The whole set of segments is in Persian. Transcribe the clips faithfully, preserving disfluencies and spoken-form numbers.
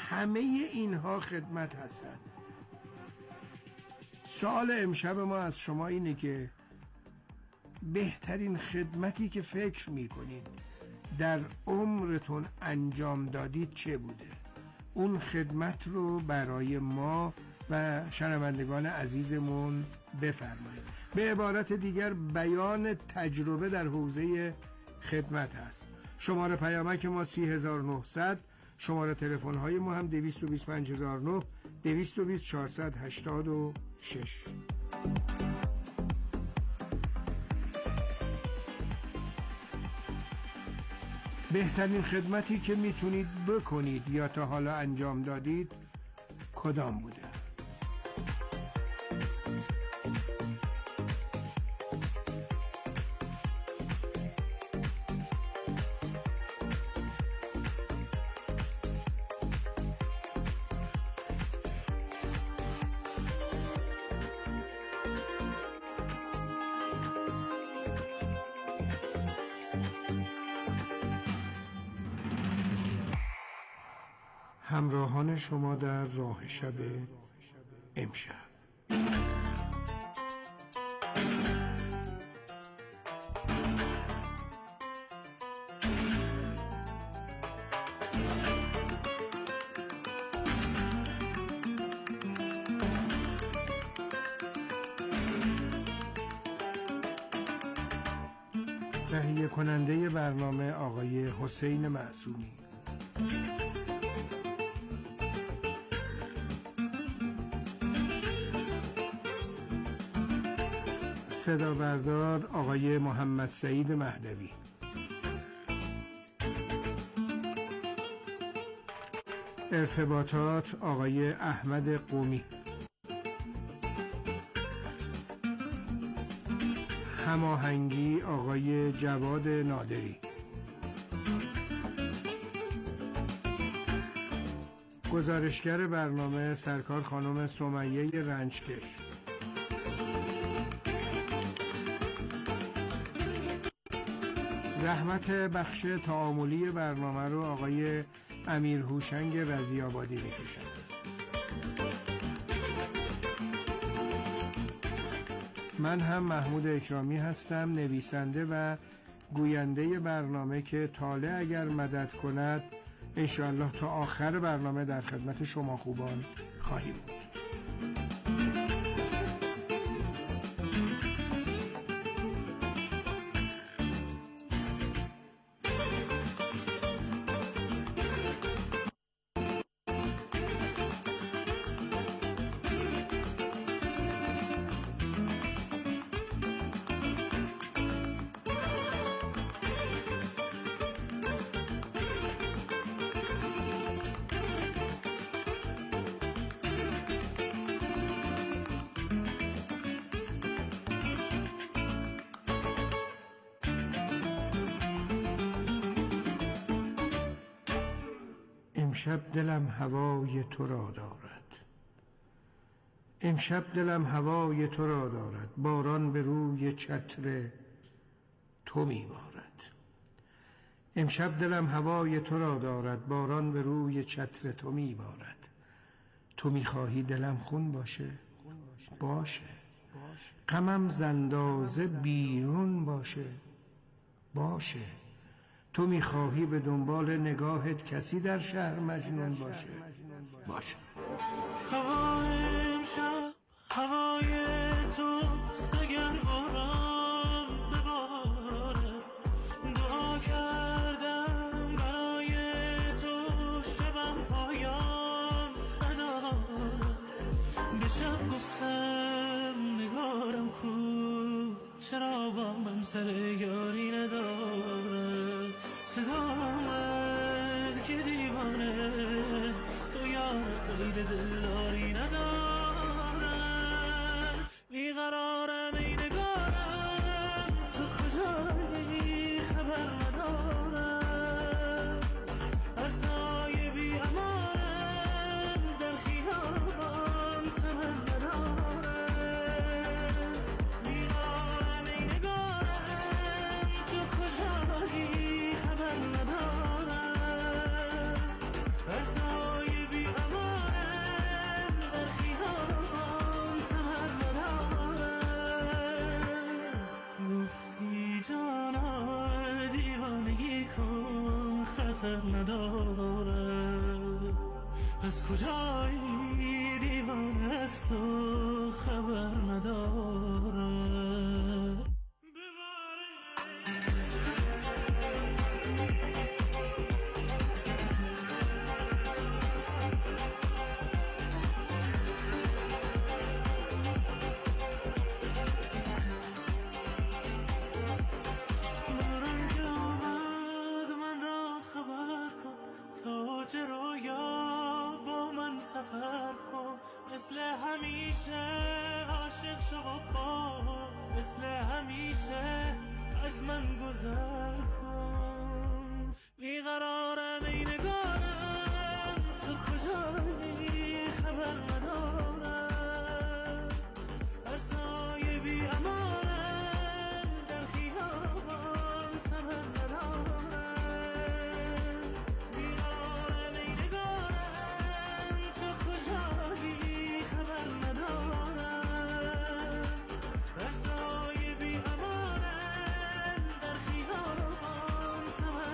همه اینها خدمت هستند. سوال امشب ما از شما اینه که بهترین خدمتی که فکر میکنید در عمرتون انجام دادید چه بوده؟ اون خدمت رو برای ما و شنوندگان عزیزمون بفرمایید. به عبارت دیگر بیان تجربه در حوزه خدمت هست. شماره پیامک ما سی هزار و نهصد، شماره تلفن های ما هم دویست و بیست و پنج هزار و نه، دویست و بیست چهارصد و هشتاد و شش. بهترین خدمتی که میتونید بکنید یا تا حالا انجام دادید کدام بوده؟ همراهان شما در راه شب امشب. تهیه کننده برنامه آقای حسین معصومی. صدا بردار آقای محمد سعید مهدوی. ارتباطات آقای احمد قومی. هماهنگی آقای جواد نادری. گزارشگر برنامه سرکار خانم سمیه رنجکش. زحمت بخش تعاملی برنامه رو آقای امیر هوشنگ رضی‌آبادی می‌کشند. من هم محمود اکرامی هستم، نویسنده و گوینده برنامه که طالع اگر مدد کند انشاءالله تا آخر برنامه در خدمت شما خوبان خواهیم بود. امشب دلم هوای تو را دارد، امشب دلم هوای تو را دارد، باران به روی چتر تو میبارد. امشب دلم هوای تو را دارد، باران به روی چتر تو میبارد. تو میخواهی دلم خون باشه؟ باشه. غمم زندازه بیرون باشه؟ باشه. تو میخواهی به دنبال نگاهت کسی در شهر مجنون باشه؟ باشه. هوای امشب هوای توست، اگر باران بباره. دعا کردم برای تو، شبم پایان نداره. به شب گفتم نگارم کو، چرا با من سر یاری نداره. صدا آمد که دیوانه تو یار غیر دلداری نداره. بیقرارم ای نگارم، تو کجایی خبر ندارم. عرضای بی امانم در خیابان سمن ندارم. بیقرارم ای نگارم، تو کجایی خبر ندارم. خطر نداره. از کجایی دیوانه است و خبر نداره. مثل همیشه عاشق شو و باز مثل همیشه از من گذر کن. بیقرارم ای نگارم تو کجایی خبر ندارم. هر سایه بی امانم در خیابان ثمر ندارم. بیقرارم ای نگارم تو کجایی خبر ندارم. هر سایه بی امانم در خیابان ثمر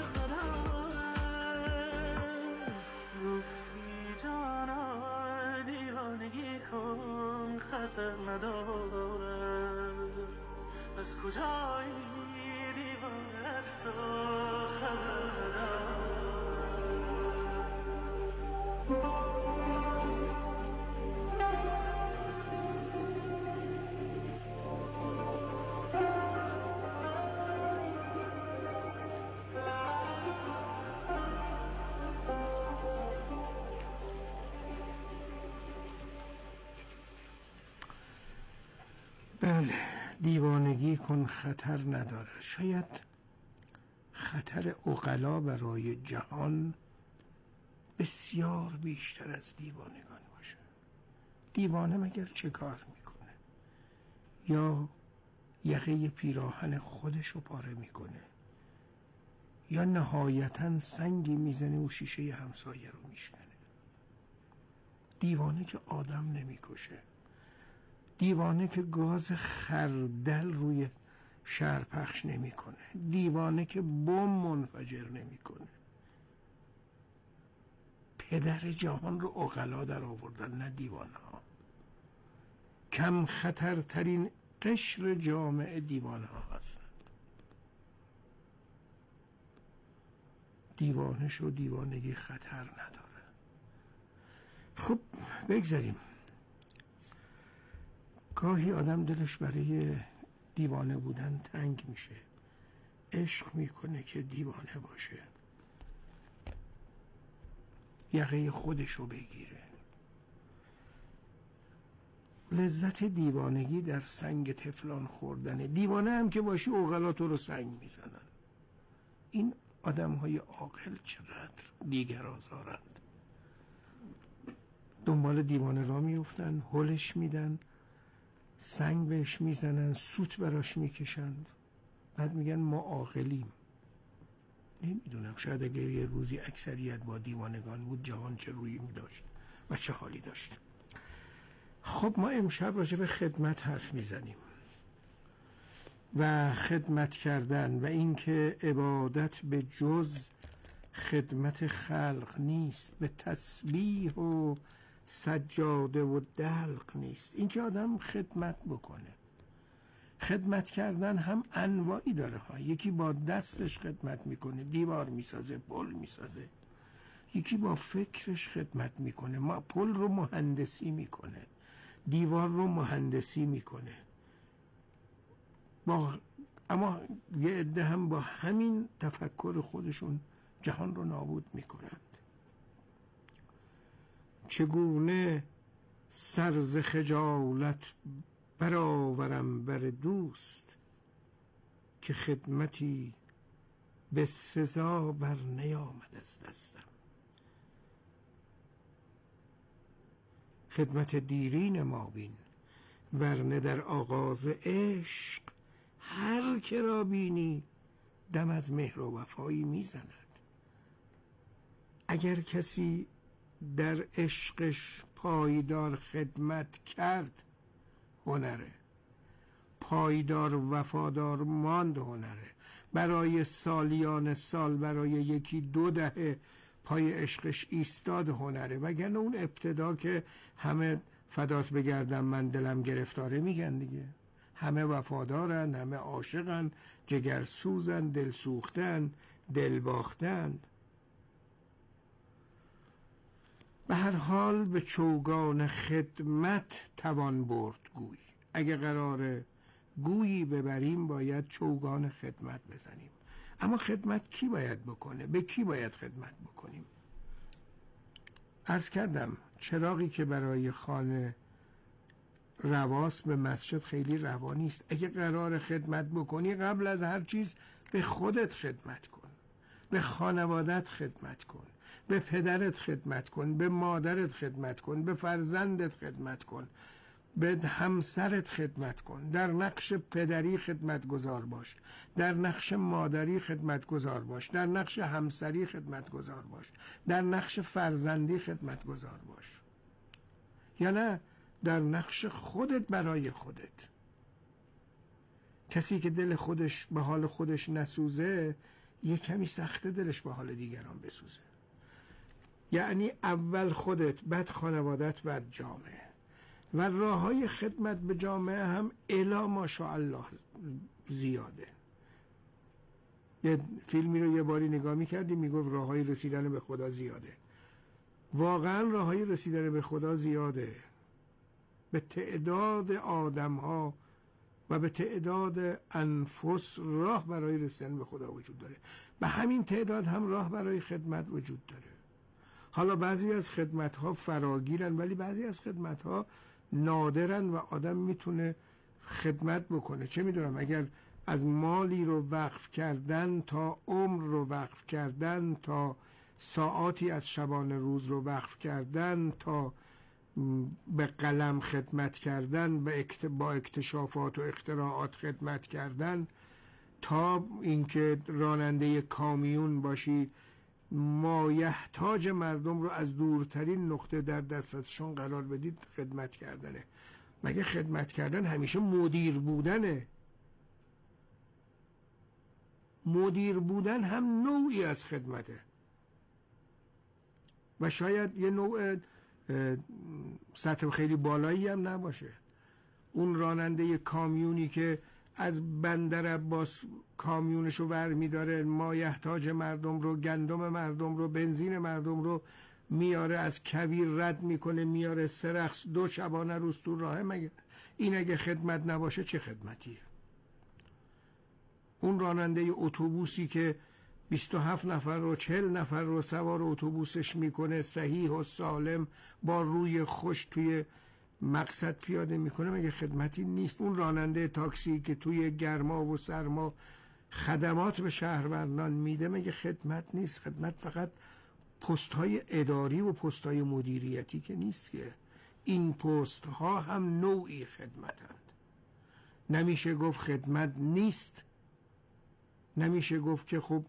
ندارم. گفتی جانا دیوانگی کن خطر ندارم. از کجایی دیوانه است و خبر ندارم. بله، دیوانگی کن خطر نداره. شاید خطر عقلا برای جهان بسیار بیشتر از دیوانگان باشه. دیوانه مگر چه کار میکنه؟ یا یقه پیراهن خودش رو پاره میکنه، یا نهایتاً سنگی میزنه و شیشه همسایه رو میشکنه. دیوانه که آدم نمیکشه، دیوانه که گاز خردل روی شهر پخش نمیکنه، دیوانه که بم منفجر نمیکنه. پدر جهان رو عقلا در آوردن، نه دیوانه ها. کم خطرترین قشر جامعه دیوانه ها هستند. دیوانه شو، دیوانگی خطر نداره. خب بگذاریم. گاهی آدم دلش برای دیوانه بودن تنگ میشه، عشق میکنه که دیوانه باشه، یقه خودشو بگیره. لذت دیوانگی در سنگ تفلان خوردنه. دیوانه هم که باشی عقلات رو سنگ میزنن. این آدم های عاقل چقدر دیگر آزارند. دنبال دیوانه را میفتن، هلش میدن، سنگ بهش میزنن، سوت براش میکشند، بعد میگن ما عاقلیم. نمیدونم، شاید اگر یه روزی اکثریت با دیوانگان بود جهان چه رویی داشت و چه حالی داشت. خب ما امشب راجع به خدمت حرف میزنیم و خدمت کردن و اینکه عبادت به جز خدمت خلق نیست، به تسبیح و سجاده و دلق نیست. اینکه آدم خدمت بکنه. خدمت کردن هم انواعی داره ها. یکی با دستش خدمت میکنه، دیوار میسازه، پل میسازه. یکی با فکرش خدمت میکنه، ما پل رو مهندسی میکنه، دیوار رو مهندسی میکنه. با اما یه عده هم با همین تفکر خودشون جهان رو نابود میکنند. چگونه سر ز خجالت برآورم بر دوست، که خدمتی به سزا بر نیامد از دستم. خدمت دیرین ما بین، ورنه در آغاز عشق هر که را بینی دم از مهر و وفایی میزند. اگر کسی در عشقش پایدار خدمت کرد هنره، پایدار وفادار ماند هنره. برای سالیان سال، برای یکی دو دهه پای عشقش ایستاد هنره، وگرنه اون ابتدا که همه فدات بگردم من دلم گرفتاره میگن دیگه، همه وفادارن، همه عاشقن، جگرسوزن، دل سوختن، دل باختن. به هر حال به چوگان خدمت توان برد گوی. اگه قرار گویی ببریم باید چوگان خدمت بزنیم. اما خدمت کی باید بکنه؟ به کی باید خدمت بکنیم؟ عرض کردم چراغی که برای خانه رواست به مسجد خیلی روا نیست. اگه قرار خدمت بکنی قبل از هر چیز به خودت خدمت کن، به خانوادت خدمت کن، به پدرت خدمت کن، به مادرت خدمت کن، به فرزندت خدمت کن، به همسرت خدمت کن. در نقش پدری خدمت گذار باش، در نقش مادری خدمت گذار باش، در نقش همسری خدمت گذار باش، در نقش فرزندی خدمت گذار باش، یا نه در نقش خودت برای خودت. کسی که دل خودش به حال خودش نسوزه یه کمی سخته دلش به حال دیگران بسوزه. یعنی اول خودت، بعد خانوادت، بعد جامعه. و راه های خدمت به جامعه هم الا ماشاءالله زیاده. یه فیلمی رو یه باری نگاه می‌کردیم میگفت راه های رسیدن به خدا زیاده. واقعا راه های رسیدن به خدا زیاده. به تعداد آدم ها و به تعداد انفس راه برای رسیدن به خدا وجود داره. به همین تعداد هم راه برای خدمت وجود داره. حالا بعضی از خدمت ها فراگیرن ولی بعضی از خدمت ها نادرن و آدم میتونه خدمت بکنه. چه میدونم اگر از مالی رو وقف کردن تا عمر رو وقف کردن، تا ساعاتی از شبانه روز رو وقف کردن، تا به قلم خدمت کردن، به اکت... با اکتشافات و اختراعات خدمت کردن، تا اینکه راننده کامیون باشی مایحتاج مردم رو از دورترین نقطه در دست ازشون قرار بدید، خدمت کردنه. مگه خدمت کردن همیشه مدیر بودنه؟ مدیر بودن هم نوعی از خدمته و شاید یه نوع سطح خیلی بالایی هم نباشه. اون راننده کامیونی که از بندر عباس کامیونشو برمی داره، مایحتاج مردم رو، گندم مردم رو، بنزین مردم رو میاره، از کویر رد میکنه میاره سرخس، دو شبانه روز تو راهه، مگه این اگه خدمت نباشه چه خدمتیه؟ اون راننده اتوبوسی که بیست و هفت نفر رو چهل نفر رو سوار اتوبوسش میکنه، صحیح و سالم با روی خوش توی مقصد پیاده میکنه، مگه خدمتی نیست؟ اون راننده تاکسی که توی گرما و سرما خدمات به شهروندان میده، مگه خدمت نیست؟ خدمت فقط پست های اداری و پست های مدیریتی که نیست که، این پست ها هم نوعی خدمتند. نمیشه گفت خدمت نیست، نمیشه گفت که خب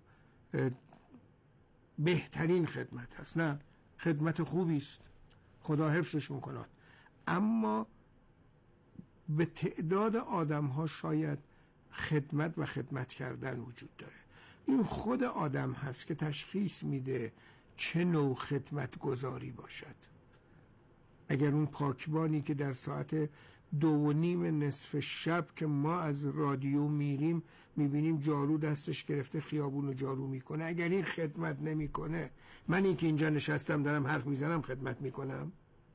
بهترین خدمت هست. نه، خدمت خوبی است، خدا حفظشون کند، اما به تعداد آدم ها شاید خدمت و خدمت کردن وجود داره. این خود آدم هست که تشخیص میده چه نوع خدمت گذاری باشد. اگر اون پاکبانی که در ساعت دو و نیم نصف شب که ما از رادیو میریم میبینیم جارو دستش گرفته خیابون رو جارو میکنه، اگر این خدمت نمیکنه، من این که اینجا نشستم دارم حرف میزنم خدمت میکنم؟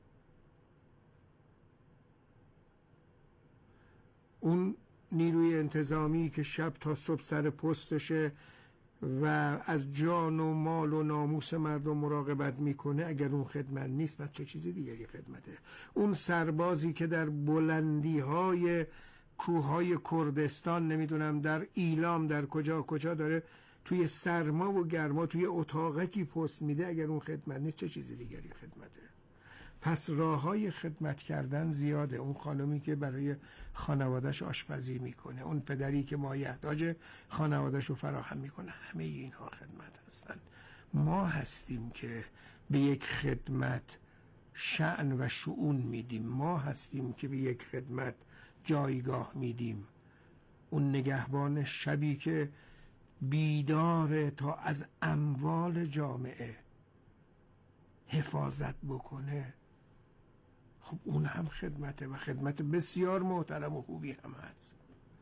اون نیروی انتظامی که شب تا صبح سر پستشه و از جان و مال و ناموس مردم مراقبت میکنه، اگر اون خدمت نیست بعد چه چیزی دیگری خدمته؟ اون سربازی که در بلندی های کوههای کردستان، نمیدونم در ایلام، در کجا کجا داره توی سرما و گرما توی اتاقکی پست میده، اگر اون خدمت نیست چه چیزی دیگری خدمته؟ پس راه های خدمت کردن زیاده. اون خانمی که برای خانوادهش آشپزی میکنه، اون پدری که مایحتاج خانوادهش رو فراهم میکنه، همه اینها خدمت هستن. ما هستیم که به یک خدمت شأن و شؤون میدیم، ما هستیم که به یک خدمت جایگاه میدیم. اون نگهبان شبی که بیداره تا از اموال جامعه حفاظت بکنه، خب اون هم خدمته و خدمت بسیار محترم و خوبی هم هست.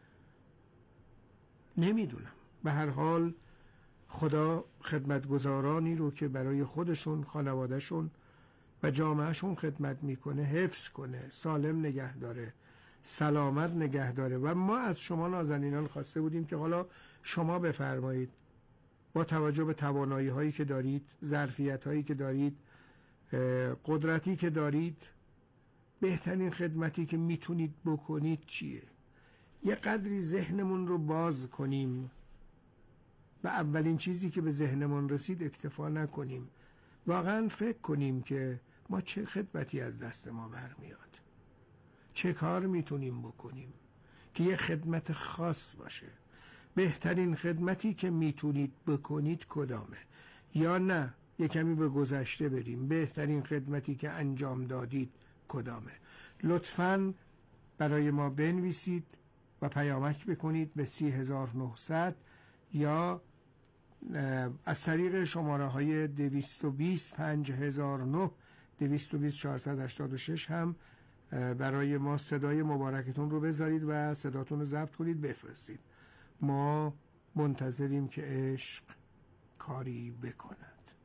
نمیدونم، به هر حال خدا خدمتگزارانی رو که برای خودشون، خانوادهشون و جامعهشون خدمت میکنه حفظ کنه، سالم نگه داره، سلامت نگه داره. و ما از شما نازنینان خواسته بودیم که حالا شما بفرمایید با توجه به توانایی هایی که دارید، ظرفیت هایی که دارید، قدرتی که دارید، بهترین خدمتی که میتونید بکنید چیه؟ یه قدری ذهنمون رو باز کنیم و اولین چیزی که به ذهنمون رسید اکتفا نکنیم، واقعا فکر کنیم که ما چه خدمتی از دست ما برمیاد، چه کار میتونیم بکنیم که یه خدمت خاص باشه. بهترین خدمتی که میتونید بکنید کدامه؟ یا نه یه کمی به گذشته بریم، بهترین خدمتی که انجام دادید کدامه؟ لطفاً برای ما بنویسید و پیامک بکنید به سی هزار و نهصد یا از طریق شماره های دویست و بیست پنج هزار و نه، دویست و بیست چهارصد و هشتاد و شش هم برای ما صدای مبارکتون رو بذارید و صداتون رو ضبط کنید بفرستید. ما منتظریم که عشق کاری بکند.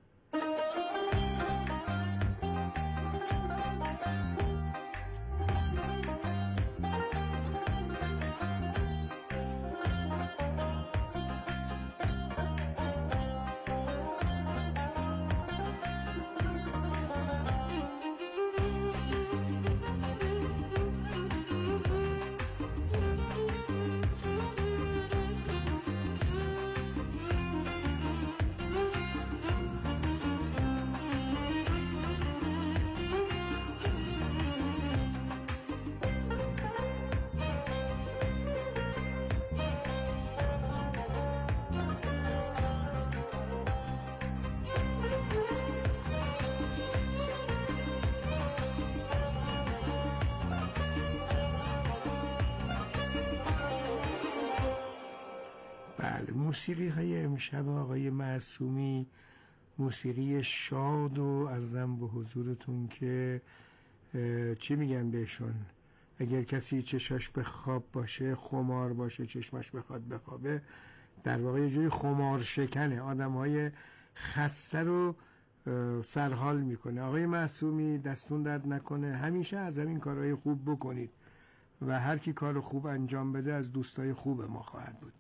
موسیقی های امشب آقای معصومی موسیقی شاد و عرضم به حضورتون که چی میگن بهشون، اگر کسی چشاش به خواب باشه، خمار باشه چشمش بخواد بخوابه، در واقع یه جوری خمار شکنه، آدم های خسته رو سرحال میکنه. آقای معصومی دستون درد نکنه، همیشه از همین کارهای خوب بکنید و هر کی کار خوب انجام بده از دوستای خوب ما خواهد بود.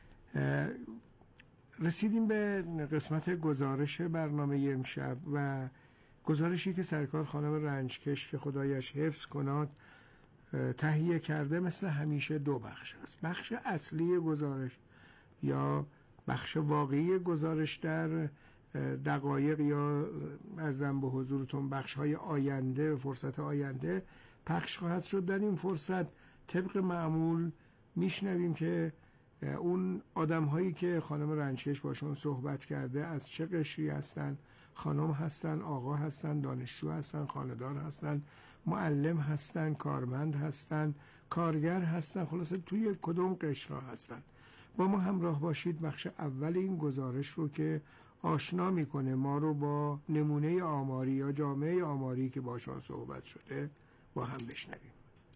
رسیدیم به قسمت گزارش برنامه امشب و گزارشی که سرکار خانم رنجکش که خدایش حفظ کناد تهیه کرده مثل همیشه دو بخش است. بخش اصلی گزارش یا بخش واقعی گزارش در دقایق یا عرضم به حضورتون بخش های آینده، فرصت آینده پخش خواهد شد. در این فرصت طبق معمول میشنویم که اون آدم هایی که خانم رنجکش باشون صحبت کرده از چه قشری هستن، خانم هستن، آقا هستن، دانشجو هستن، خانه‌دار هستن، معلم هستن، کارمند هستن، کارگر هستن، خلاصه توی کدوم قشرها هستن. با ما همراه باشید. بخش اول این گزارش رو که آشنا میکنه ما رو با نمونه آماری یا جامعه آماری که باشون صحبت شده با هم بشنویم.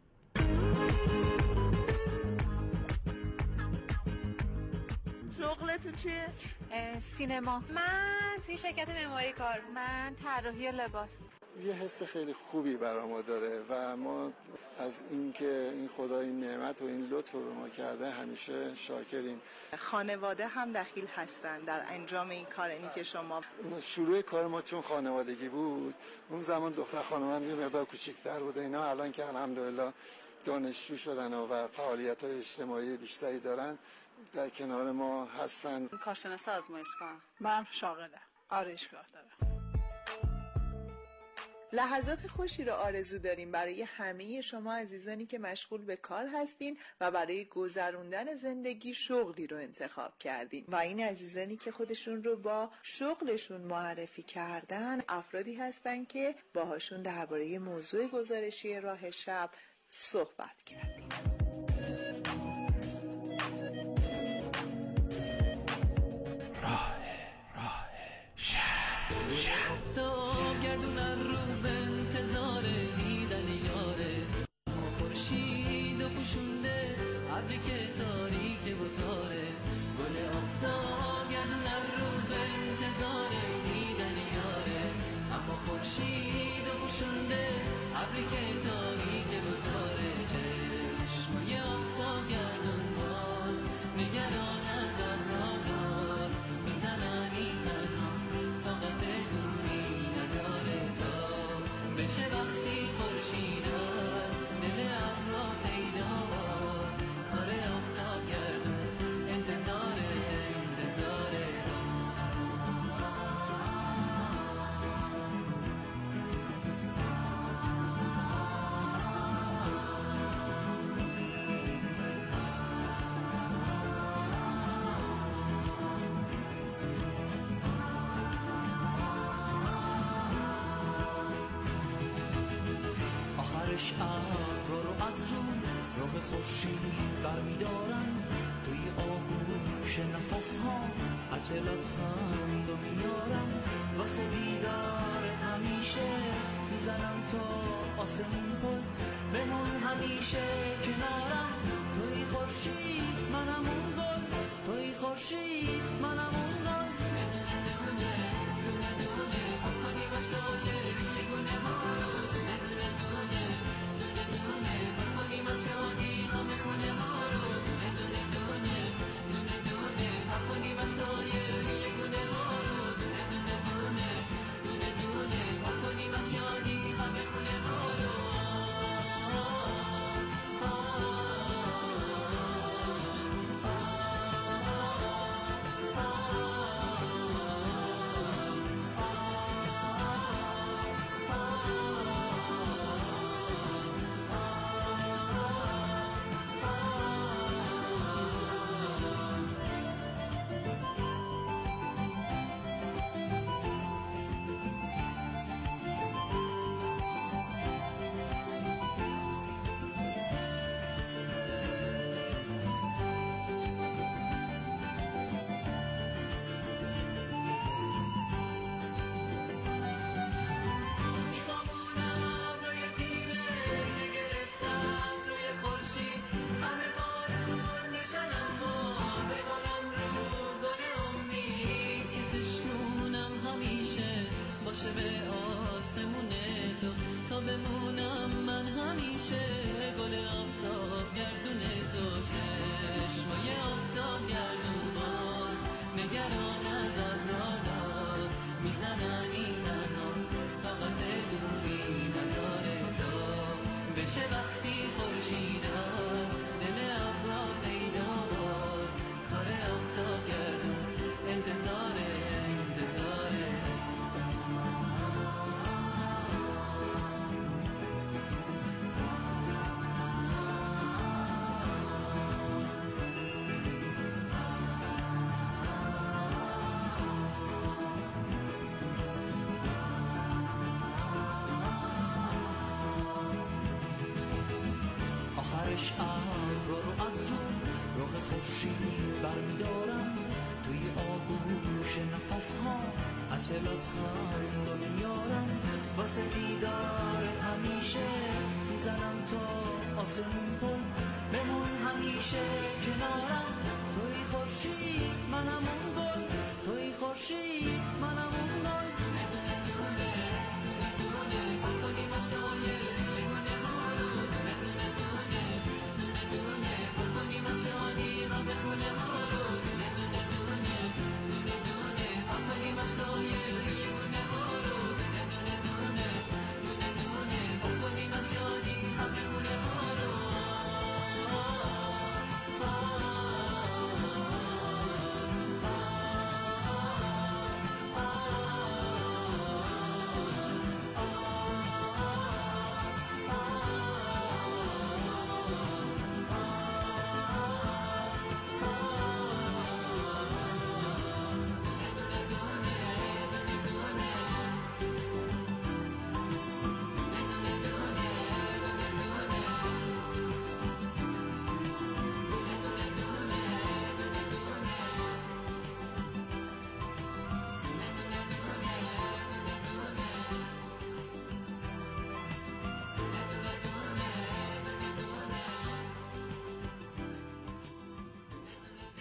شغلتون چیه؟ سینما. من توی شرکت معماری کار. من طراحی لباس. یه حس خیلی خوبی برای ما داره و ما از اینکه این خدا این نعمت و این لطف رو به ما کرده همیشه شاکریم. خانواده هم دخیل هستن در انجام این کار، اینی که شما شروع کار ما چون خانوادگی بود، اون زمان دختر خانمم یه مقدار کوچیک‌تر بوده، اینا الان که الحمدلله دانشجو شدن و فعالیت‌های اجتماعی بیشتری دارن در کنار ما هستن. کارشناس آزمایشگاه. من شاغله، آرایشگاه دارم. لحظات خوشی رو آرزو داریم برای همه شما عزیزانی که مشغول به کار هستین و برای گذروندن زندگی شغلی رو انتخاب کردین و این عزیزانی که خودشون رو با شغلشون معرفی کردن افرادی هستن که باهاشون درباره موضوع گزارشی راه شب صحبت کردیم. آفتاب گردون هر روز به انتظار دیدن یاره، اما خورشید و پوشونده ابری که تاریک و تاره. گل آفتاب گردون هر روز به انتظار دیدن یاره، اما خورشید و پوشونده ابری که تاریک و تاره. چشمای آفتاب گردون باز نگران از ابرادار، میزننی تنها طاقت دوری نداره تا بشه وقتی خورشید از دل ابرا پیداست. کار آفتاب گردون انتظاره انتظاره. آخرش ابرا رو از رو راه خورشید برمیدارن، توی آغوش نفس ها عطر لبخند رو میارم. واسه دیدار همیشه میزنم تا آسمون پل، بمون همیشه کنارم. توی خورشید منم اون گل، توی خورشید منم اون گل. دونه دونه دونه آفانی باشتاله میگونه ما رو، دونه دونه دونه دونه دونه آفانی باشتالی همه خونه ما رو، دونه دونه دونه دونه دونه آفانی باشتالی میگونه ما رو، دونه دونه دونه دونه دونه آفانی باشتالی همه خونه ما رو. به آسمون تو تا بمونم من همیشه گل آفتاب گردون تو. چشمای آفتاب گردون باز نگران از ابرادار، میزننی تنها طاقت دوری نداره تا بشه وقتی خورشید از دل ابرا پیداست. کار آفتاب گردون انتظاره انتظاره. آخرش ابرا رو از رو راه خورشید برمیدارم، توی آغوش نفس ها عطر لبخند رو میارم. واسه دیدار همیشه میزنم تا آسمون پل، بمون همیشه کنارم. توی خورشید منم اون گل، توی خورشید منم اون گل. دونه دونه دونه دونه آفانی مشتایه میگونه ما رو، دونه دونه دونه دونه دونه آفانی مشتایه همه خونه ما رو، دونه دونه دونه دونه دونه آفانی مشتایه میگونه ما رو، دونه دونه دونه دونه دونه آفانی مشتایه همه خونه ما رو. آه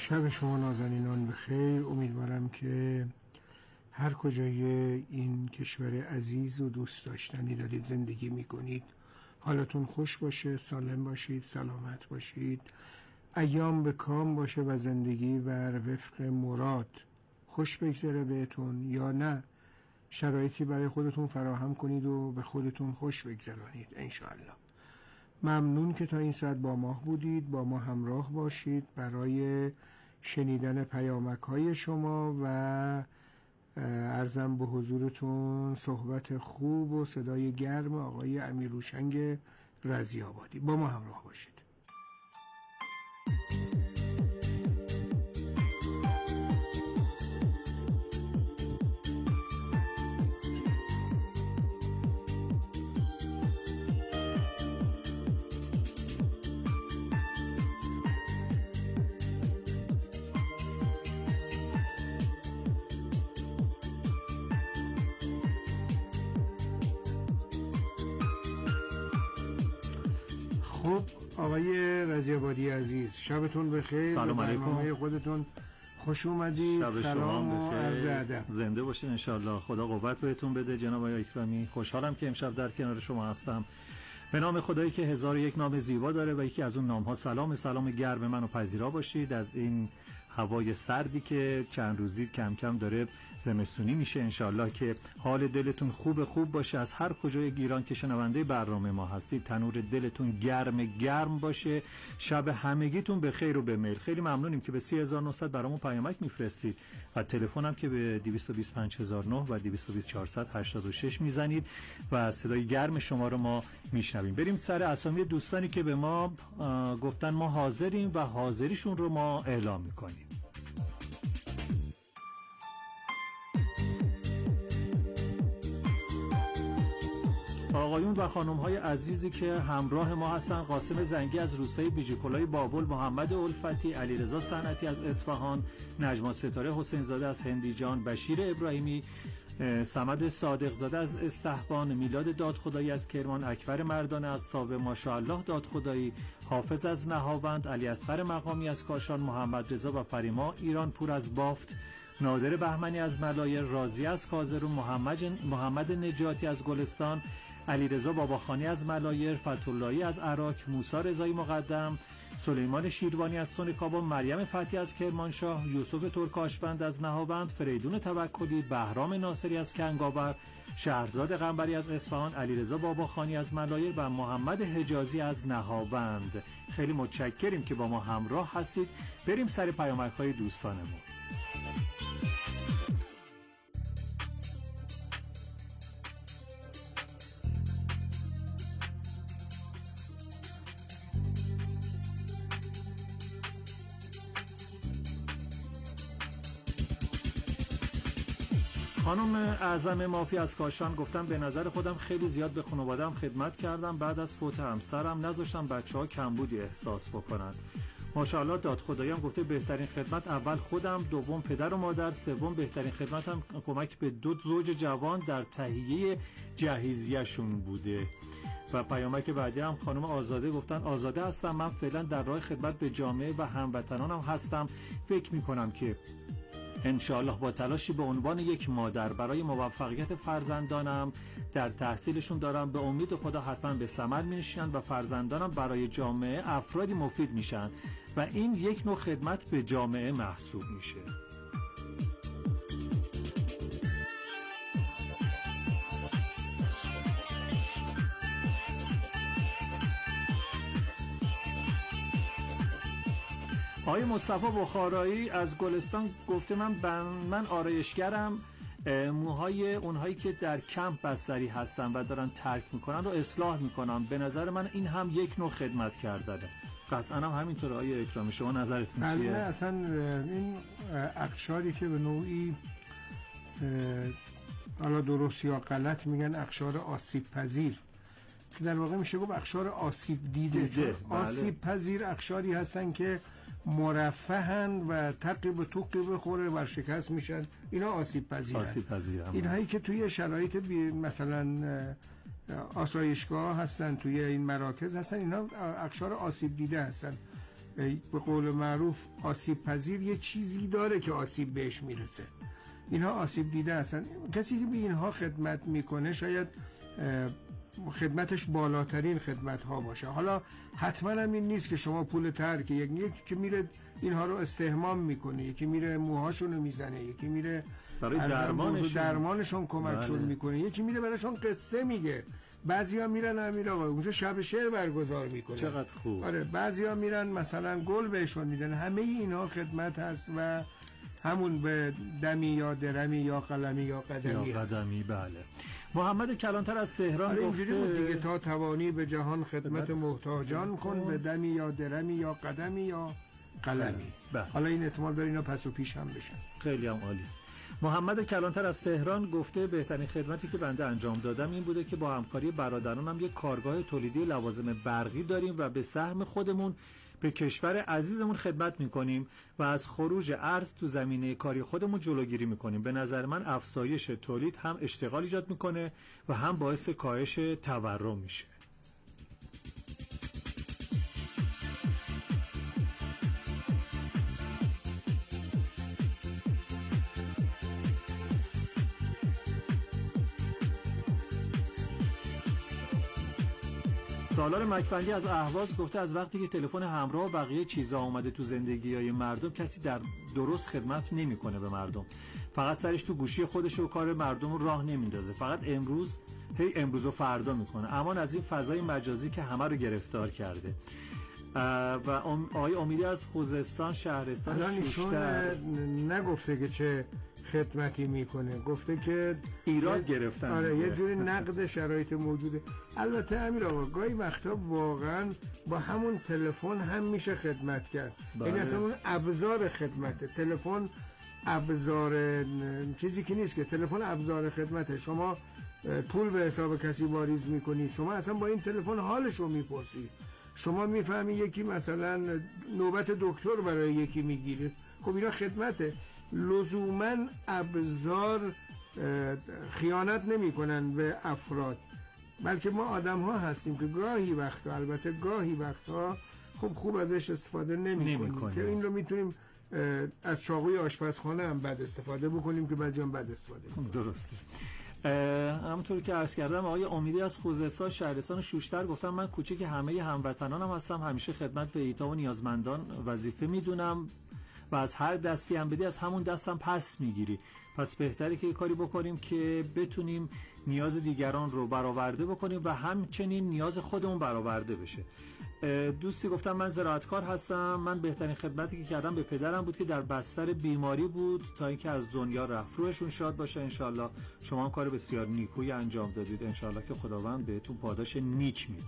شب شما نازنینان بخیر. امیدوارم که هر کجای این کشور عزیز و دوست داشتنی دارید زندگی میکنید حالتون خوش باشه، سالم باشید، سلامت باشید، ایام به کام باشه و زندگی بر وفق مراد خوش بگذره بهتون، یا نه شرایطی برای خودتون فراهم کنید و به خودتون خوش بگذرانید انشاءالله. ممنون که تا این ساعت با ما بودید، با ما همراه باشید برای شنیدن پیامک های شما و عرضم به حضورتون صحبت خوب و صدای گرم آقای امیرهوشنگ رضی‌آبادی. با ما همراه باشید. خب آقای رضی‌آبادی عزیز، شبتون بخیر. سلام علیکم. خودتون خوش اومدید. شب سلام شما و عرض ادب. زنده باشین انشالله. خدا قوت بهتون بده جناب آقای اکرامی. خوشحالم که امشب در کنار شما هستم. به نام خدایی که هزار و یک نام زیبا داره و یکی از اون نام‌ها سلام. سلام گرم منو پذیرا باشید از این هوای سردی که چند روزی کم کم داره زمستونی میشه. انشالله که حال دلتون خوب خوب باشه. از هر کجای ایران که شنونده برنامه ما هستید تنور دلتون گرم گرم باشه. شب همگیتون به خیر و به میل. خیلی ممنونیم که به سی هزار و نهصد برامون پیامک میفرستید و تلفنم که به دویست و بیست و پنج هزار و نه و دویست و بیست چهارصد و هشتاد و شش میزنید و صدای گرم شما رو ما میشنویم. بریم سر اسامی دوستانی که به ما گفتن ما حاضریم و حاضریشون رو ما اعلام میکنیم. آقایون و خانم‌های عزیزی که همراه ما هستن: قاسم زنگی از روستای بیجیکلای بابل، محمد الفتی، علیرضا صنعتی از اصفهان، نجما ستاره حسین زاده از هندیجان، بشیر ابراهیمی، صمد صادق زاده از استحبان، میلاد دادخدایی از کرمان، اکبر مردانه از ساوه، ماشاءالله دادخدایی، حافظ از نهاوند، علی اصغر مقامی از کاشان، محمد رضا و فریما ایران پور از بافت، نادر بهمنی از ملایر، راضی از کازرون، محمد محمد نجاتی از گلستان، علیرضا باباخانی از ملایر، فتح‌اللهی از عراق، موسی رضایی مقدم، سلیمان شیروانی از تونکابا، مریم فتحی از کرمانشاه، یوسف ترکاشبند از نهاوند، فریدون توکلی، بهرام ناصری از کنگاور، شهرزاد قنبری از اصفهان، علیرضا باباخانی از ملایر و محمد حجازی از نهاوند. خیلی متشکریم که با ما همراه هستید. بریم سر پیامک‌های دوستانمون. خانم اعظم مافی از کاشان گفتم به نظر خودم خیلی زیاد به خانواده‌ام خدمت کردم. بعد از فوت همسرم نذاشتم بچه‌ها کمبودی احساس بکنن. ماشاءالله دادخدایی هم گفته بهترین خدمت اول خودم، دوم پدر و مادر، سوم بهترین خدمتم کمک به دو زوج جوان در تهیه جهیزیه‌شون بوده. و پیامک بعدی هم خانم آزاده گفتن آزاده هستم، من فعلا در راه خدمت به جامعه و هموطنانم هستم. فکر می‌کنم که انشاءالله با تلاشی به عنوان یک مادر برای موفقیت فرزندانم در تحصیلشون دارم. به امید خدا حتما به ثمر می‌نشینن و فرزندانم برای جامعه افرادی مفید میشن و این یک نوع خدمت به جامعه محسوب میشه. آقای مصطفی بخارایی از گلستان گفته من من آرایشگرم، موهای اونهایی که در کمپ بستری هستن و دارن ترک میکنن رو اصلاح میکنم. به نظر من این هم یک نوع خدمت کردنه. قطعا هم همینطوره. آقای اکرامی شما نظرتون چیه؟ بله، اصلا این اقشاری که به نوعی حالا درست یا غلط میگن اقشار آسیب پذیر، که در واقع میشه گفت اقشار آسیب دیده, دیده. بله. آسیب پذیر اقشاری هستن که مرفهن و تقی به توقی بخوره ورشکست میشن، اینا آسیب پذیرن. آسیب پذیرن. اینهایی که توی شرایط مثلا آسایشگاه هستن، توی این مراکز هستن، اینا اقشار آسیب دیده هستن. به قول معروف آسیب پذیر یه چیزی داره که آسیب بهش میرسه. اینها آسیب دیده هستن. کسی که به اینها خدمت میکنه شاید خدمتش بالاترین خدمت ها باشه. حالا حتما هم این نیست که شما پول ترک، یکی یک که میره اینها رو استحمام میکنه، یکی میره موهاشون رو میزنه، یکی میره برای درمانشون درمانشون کمکشون بله. میکنه، یکی میره براشون قصه میگه. بعضیا میرن امیر آقا اونجا شب شعر برگزار میکنه. چقدر خوب. آره بعضیا میرن مثلا گل بهشون میدن. همه اینها خدمت هست و همون به دمی یا درمی یا قلمی یا قدمی یا قدمی بله. محمد کلانتر از تهران آره گفته بود دیگه تا توانی به جهان خدمت محتاجان کن، به دمی یا درمی یا قدمی یا قلمی. بله. حالا این احتمال داره اینا پس و پیش هم بشن. خیلی هم عالی است. محمد کلانتر از تهران گفته بهترین خدمتی که بنده انجام دادم این بوده که با همکاری برادرانم یک کارگاه تولیدی لوازم برقی داریم و به سهم خودمون به کشور عزیزمون خدمت میکنیم و از خروج ارز تو زمینه کاری خودمون جلوگیری میکنیم. به نظر من افزایش تولید هم اشتغال ایجاد میکنه و هم باعث کاهش تورم میشه. سالار مکفندی از اهواز گفته از وقتی که تلفن همراه و بقیه چیزا اومده تو زندگی‌های مردم کسی در درست خدمت نمی‌کنه به مردم، فقط سرش تو گوشی خودش و کار مردم رو راه نمیندازه، فقط امروز هی امروز و فردا میکنه. امان از این فضای مجازی که همه رو گرفتار کرده. و آقای امیدی از خوزستان شهرستان شوشتر نگفته که چه خدمتی میکنه، گفته که ایراد گرفتن. آره یه جوری نقد شرایط موجوده. البته امیر آقا گاهی وقتا واقعا با همون تلفن هم میشه خدمت کرد. این اصلا اون ابزار خدمته. تلفن ابزار چیزی که نیست که تلفن ابزار خدمته. شما پول به حساب کسی واریز میکنید، شما اصلا با این تلفن حالش رو میپرسید، شما میفهمی یکی مثلا نوبت دکتر برای یکی میگیره. خب اینا خدمته. لزوما ابزار خیانت نمی کنن به افراد، بلکه ما آدم ها هستیم که گاهی وقتا البته گاهی وقتا خوب خوب ازش استفاده نمی کنیم که این رو میتونیم از چاقوی آشپزخانه هم بد استفاده بکنیم که بعضی هم بد استفاده بکنیم. درسته. همونطور که عرض کردم آقای امیدی از خوزستان شهرستان شوشتر گفتم من کوچیک همه هموطنانم هستم، همیشه خدمت به ایتا و نیازمندان وظیفه میدونم و از هر دستی هم بدی از همون دستم پس میگیری، پس بهتره که یه کاری بکنیم که بتونیم نیاز دیگران رو برآورده بکنیم و همچنین نیاز خودمون برآورده بشه. دوستی گفتم من زراعتکار هستم، من بهترین خدمتی که کردم به پدرم بود که در بستر بیماری بود تا اینکه از دنیا رفت. روحشون شاد باشه انشالله. شما هم کار بسیار نیکویی انجام دادید، انشالله که خداوند بهتون پاداش نیک میده.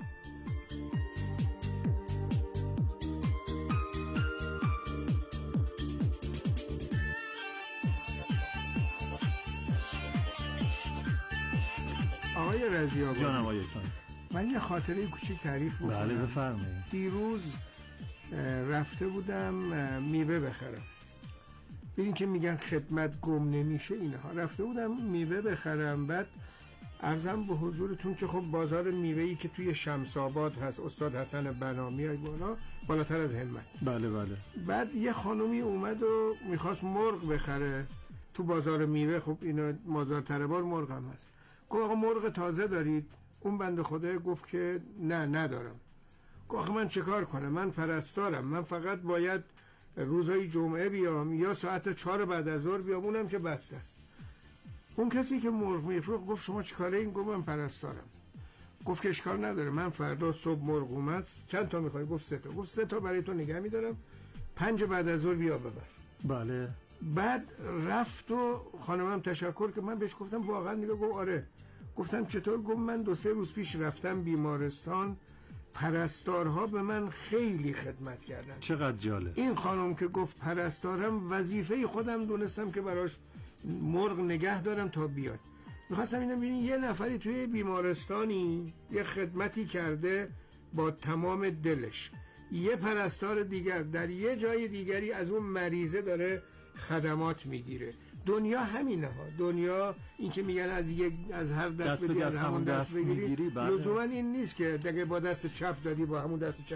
آقای رضی آقا جانم آقای کان، من یه خاطره کوچیک تعریف بکنم. بله بفرمایید. دیروز رفته بودم میوه بخرم. ببین که میگن خدمت گم نمیشه اینها. رفته بودم میوه بخرم، بعد عرضم به حضورتون که خب بازار میوه‌ای که توی شمس آباد هست، استاد حسن بنا میاد بالا، بالاتر از همت. بله بله. بعد یه خانومی اومد و میخواست مرغ بخره تو بازار میوه. خب اینا مازار تربار مرغ هم هست. گفت آقا مرغ تازه دارید؟ اون بنده خدا گفت که نه ندارم. گفت من چه کار کنم؟ من پرستارم، من فقط باید روزهای جمعه بیام یا ساعت چهار بعد از ظهر بیام، اونم که بسته است. اون کسی که مرغ میفروخت گفت شما چیکاره این؟ گفت من پرستارم. گفت که اشکال نداره، من فردا صبح مرغ اومد چند تا میخوای؟ گفت سه تا. گفت سه تا برای تو نگه میدارم، پنج بعد از ظهر بیا ببر. بله. بعد رفت و خانمم تشکر که من بهش گفتم واقعا نگاه. گفت آره. گفتم چطور؟ گفت من دو سه روز پیش رفتم بیمارستان، پرستارها به من خیلی خدمت کردن. چقدر جالب. این خانم که گفت پرستارم، وظیفه خودم دونستم که براش مرغ نگه دارم تا بیاد. میخواستم اینو ببینید یه نفری توی بیمارستانی یه خدمتی کرده با تمام دلش، یه پرستار دیگر در یه جای دیگری از اون مریضه داره خدمات میگیره. دنیا همینه ها. دنیا این که میگن از یک از هر دست, دست بدی از همون دست, دست بگیری، بله. لزوما این نیست که دیگه با دست چپ دادی با همون دست چپ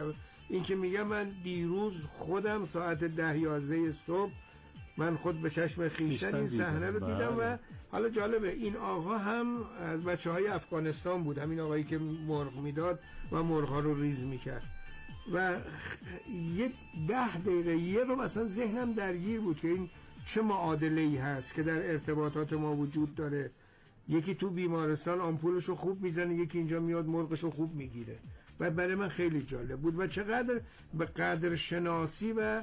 این که میگم من دیروز خودم ساعت ده یازده صبح من خود به چشم خیشتن این صحنه رو دیدم و حالا جالبه این آقا هم از بچه های افغانستان بود، همین آقایی که مرغ میداد و مرغ ها رو ریز میکرد و یه ده دقیقه یه رو مثلا ذهنم درگیر بود که این چه معادله ای هست که در ارتباطات ما وجود داره. یکی تو بیمارستان آمپولش رو خوب میزنه، یکی اینجا میاد مرغش رو خوب میگیره و برای من خیلی جالب بود و چقدر به قدر شناسی و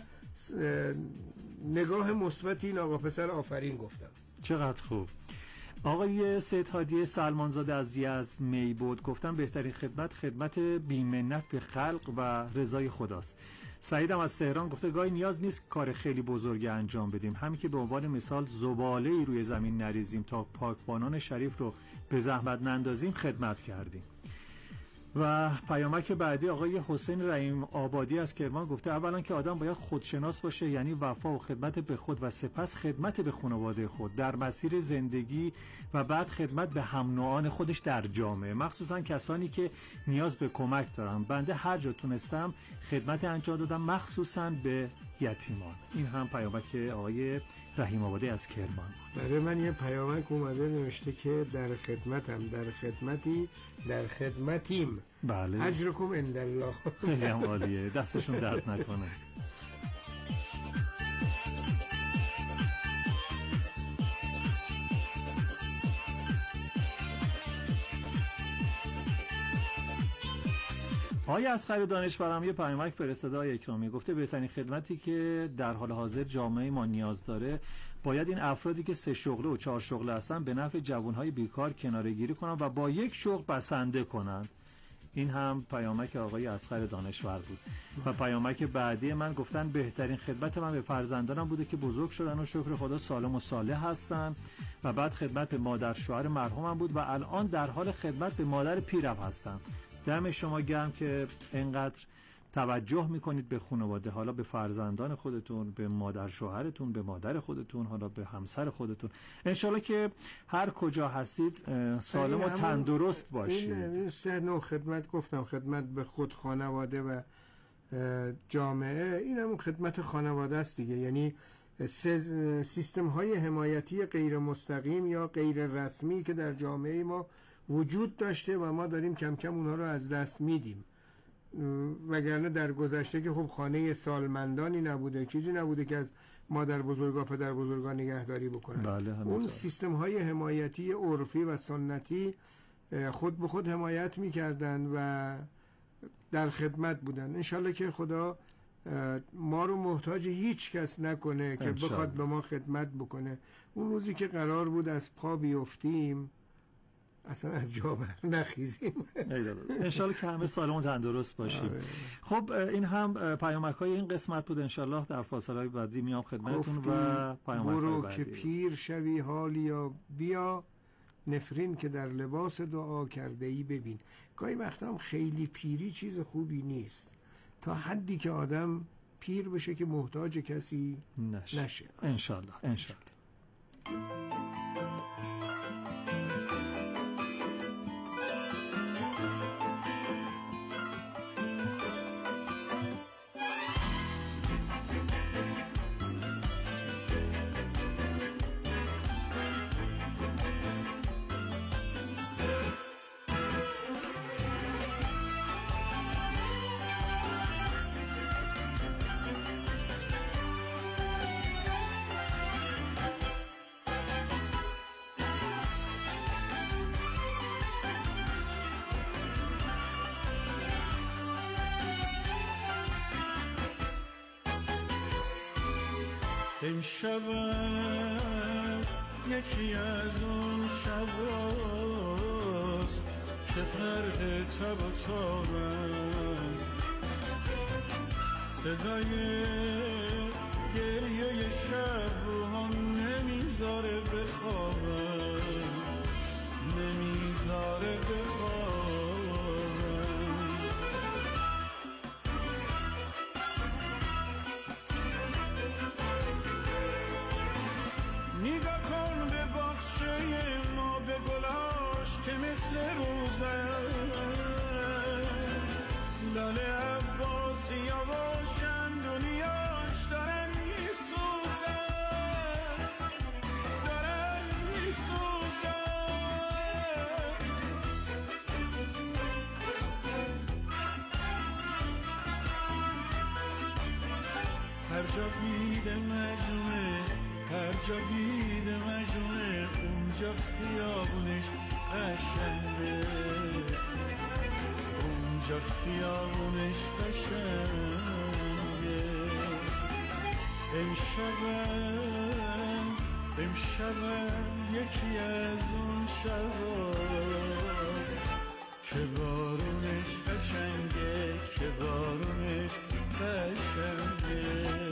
نگاه مثبتی این آقا پسر آفرین گفتم. چقدر خوب. آقای سید هادی سلمانزاده از یزد میبود گفتن بهترین خدمت خدمت بی‌منت به خلق و رضای خداست. سعیدم از تهران گفته گاهی نیاز نیست کار خیلی بزرگی انجام بدیم، همین که به عنوان مثال زباله‌ای روی زمین نریزیم تا پاکبانان شریف رو به زحمت نندازیم خدمت کردیم. و پیامک بعدی آقای حسین رحیم آبادی از کرمان گفته اولا که آدم باید خودشناس باشه، یعنی وفا و خدمت به خود و سپس خدمت به خانواده خود در مسیر زندگی و بعد خدمت به هم نوعان خودش در جامعه، مخصوصا کسانی که نیاز به کمک دارن. بنده هر جا تونستم خدمت انجام دادم، مخصوصا به یتیمان. این هم پیامک آقای رحیم آبادی از کرمان. برای من یه پیامک اومده نوشته که در خدمتم، در خدمتی، در خدمتیم. بله. اجرکم عند الله. خیلی هم عالیه، دستشون درد نکنه. آقای اصغر دانشورم یه پیامک فرستاده آقای اکرامی گفته بهترین خدمتی که در حال حاضر جامعه ما نیاز داره باید این افرادی که سه شغله و چهار شغله هستن به نفع جوانهای بیکار کناره‌گیری کنن و با یک شغل بسنده کنن. این هم پیامک آقای اصغر دانشور بود. و پیامک بعدی من گفتن بهترین خدمت من به فرزندانم بوده که بزرگ شدن و شکر خدا سالم و صالح هستن و بعد خدمت به مادر شوهر مرحومم بود و الان در حال خدمت به مادر پیرم هستم. دم شما گرم که اینقدر توجه میکنید به خانواده، حالا به فرزندان خودتون، به مادر شوهرتون، به مادر خودتون، حالا به همسر خودتون. انشالله که هر کجا هستید سالم و تندرست باشید. این سه نوع خدمت گفتم، خدمت به خود، خانواده و جامعه. این هم خدمت خانواده است دیگه، یعنی سیستم های حمایتی غیر مستقیم یا غیر رسمی که در جامعه ما وجود داشته و ما داریم کم کم اونها رو از دست میدیم. وگرنه در گذشته که خب خانه سالمندانی نبوده، چیزی نبوده که از مادر بزرگا پدر بزرگا نگهداری بکنن. بله، اون سیستم های حمایتی عرفی و سنتی خود به خود حمایت میکردن و در خدمت بودن. انشالله که خدا ما رو محتاج هیچ کس نکنه که بخواد به ما خدمت بکنه. اون روزی که قرار بود از پا بیفتیم اصلا از جا بر نخیزیم. انشالله که همه سالم و تندرست باشیم. خب این هم پیامک های این قسمت بود. انشالله در فاصله های بعدی میام خدمتتون و پیامک های برو بعدی. که پیر شوی حالیا بیا، نفرین که در لباس دعا کرده ای ببین. گاهی وقتا هم خیلی پیری چیز خوبی نیست، تا حدی که آدم پیر بشه که محتاج کسی نشه, نشه. انشالله انشالله. امشب یکی از اون شباست که غرق تب و تابم، صدای گریه شب رو هم نمیذاره بخوابم، نمیذاره بخوابم. نگاه کن به باغچه ما، به گلاش که مثل روزه، لاله عباسی جا بید مجنونه، هر جا بید مجنونه، اونجا خیابونش قشنگه، اونجا خیابونش قشنگه. امشبم امشبم یکی از اون شباست که بارونش قشنگه، که بارونش قشنگه.